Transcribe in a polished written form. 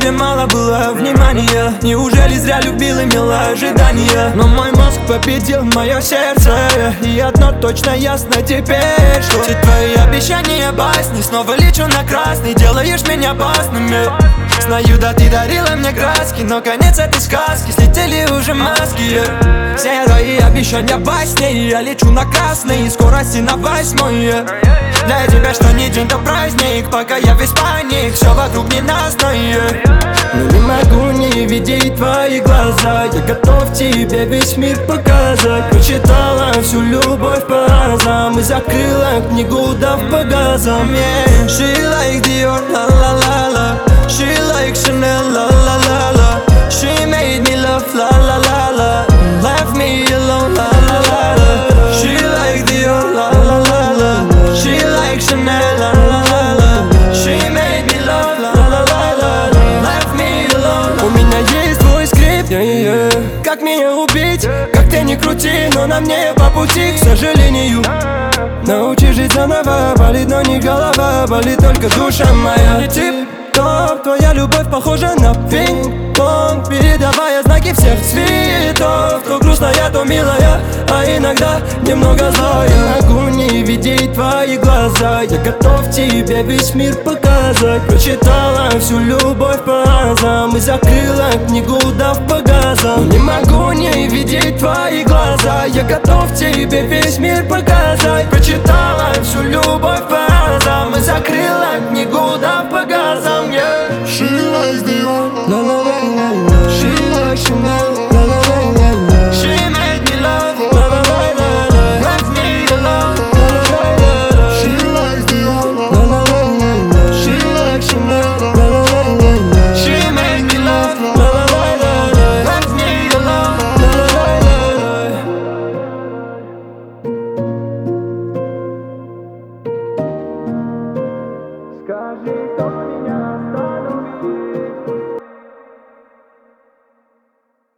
тебе мало было внимания? Неужели зря любил, имела ожидания? Но мой мозг победил мое сердце, и одно точно ясно теперь, что все твои обещания басни. Снова лечу на красный, делаешь меня опасными. Знаю, да ты дарила мне краски, но конец этой сказки, слетели уже маски. Все твои обещания басни, я лечу на красный, скорости на 8. Для тебя что ни день, то праздник, пока я весь паник, все вокруг ненастное. Но не могу не видеть твои глаза, я готов тебе весь мир показать. Прочитала всю любовь по разам и закрыла книгу, дав по газам. She like Dior, la la la la. She like Chanel, la la la la. She made me love, la la la la. Left me alone, la la la la. She like Dior, la la la la. She like Chanel, la la la la. She made me love, la la la la. Left me alone. У меня есть твой скрипт, как меня убить? Как ты не крути, но на мне по пути, к сожалению. Научи жить заново, болит, но не голова, болит только душа моя. И тип-топ, твоя любовь похожа на пинг-понг, передавая знаки всех цветов. То грустная, то милая, а иногда немного злая. Я могу не видеть твои глаза, я готов тебе весь мир показать. Прочитала всю любовь по разам и закрыла книгу, дав по газам. Не могу не видеть твои глаза, я готов тебе весь мир показать. Прочитала